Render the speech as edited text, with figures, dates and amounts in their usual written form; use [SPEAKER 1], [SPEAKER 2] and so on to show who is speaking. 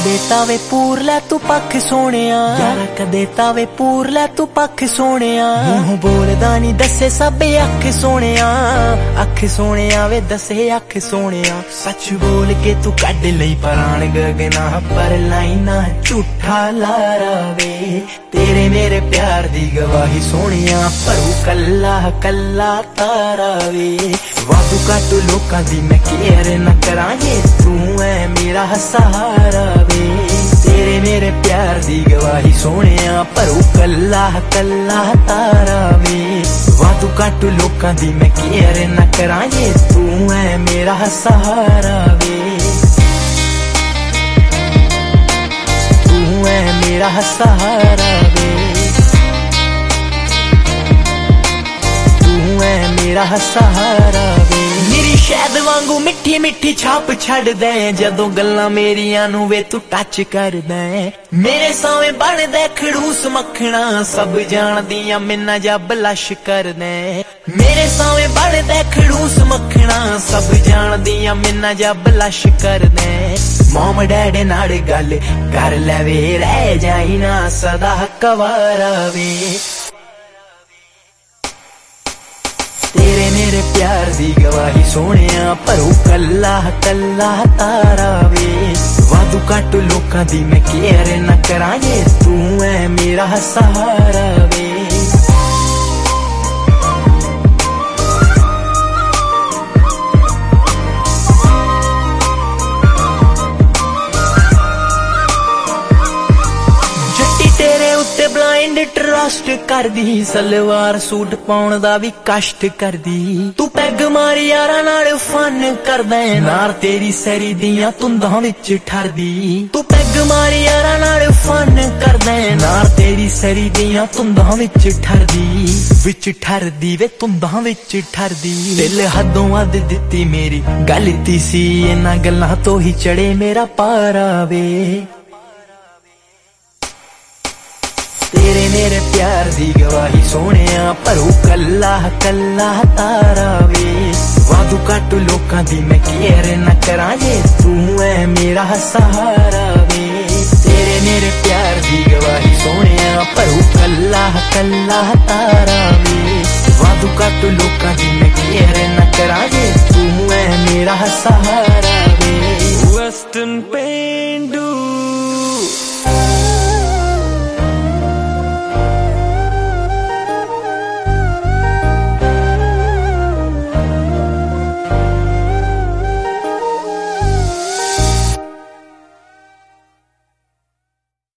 [SPEAKER 1] कदे तावे पूर लै तू पख सोनिया, यारा कदे तावे पूर लै तू पख सोनिया। मूंह बोलदा नी दसे सबे अख सोनिया, अख सोनिया वे दसे अख सोनिया। सच बोल के तू कड लई प्राण गगना, पर लाइना झूठा लारा वे। तेरे मेरे प्यार दी गवाही सोनिया, परू कल्ला कल्ला तारा वे। वादू काटू लोकां दी मैं केयर न करां, जे तू है मेरा सहारा वे। तेरे मेरे प्यार दी गवाही सोनिया, परू कल्ला कल्ला तारा वे। वादू काटू लोकां दी मैं केयर न करां, जे तू है मेरा सहारा वे। तू है मेरा सहारा वे, तू है मेरा सहारा वे। मेरी शहद वांगू मिठी मिठी छाप छड़ दे, जदों गल्लां मेरियां नू वे तू टच कर दे। मेरे सावे बन दे खड़ूस मखना, सब जान दियां मिन्ना जा ब्लश कर दे। मेरे सावे बन दे खड़ूस मखना, सब जान दियां मिन्ना जा ब्लश कर दे। मॉम डैडी नाल गल कर ले वे, रह जाई ना सदा कवारा वे। तेरे मेरे प्यार दी गवाही सोनिया, परू कल्ला कल्ला तारा वे। वादू काटू लोकां दी मैं केयर न करां, जे तू है मेरा सहारा वे। ब्लाइंड ट्रस्ट कर दी, सलवार सूट पाउण दा भी कष्ट कर दी। तू पैग मार यारा नाल फन करदा, नार तेरी सरी दियां तुंदां विच ठरदी। तू पैग मार यारा नाल फन करदा, नार तेरी सरी दियां तुंदां विच ठरदी वे, तुंदां विच ठरदी। दिल हदों अद दित्ती मेरी गलती सी, इन्हां गल्लां तो ही चढ़े मेरा पारा वे। तेरे मेरे प्यार दी गवाही सोनिया, परू कल्ला कल्ला तारा वे। वादू काटू लोकां दी मैं केयर न करां, जे तू है मेरा सहारा वे। तेरे मेरे प्यार दी गवाही सोनिया, परू कल्ला कल्ला तारा वे। वादू काटू लोकां दी मैं केयर न करां, जे तू है मेरा सहारा।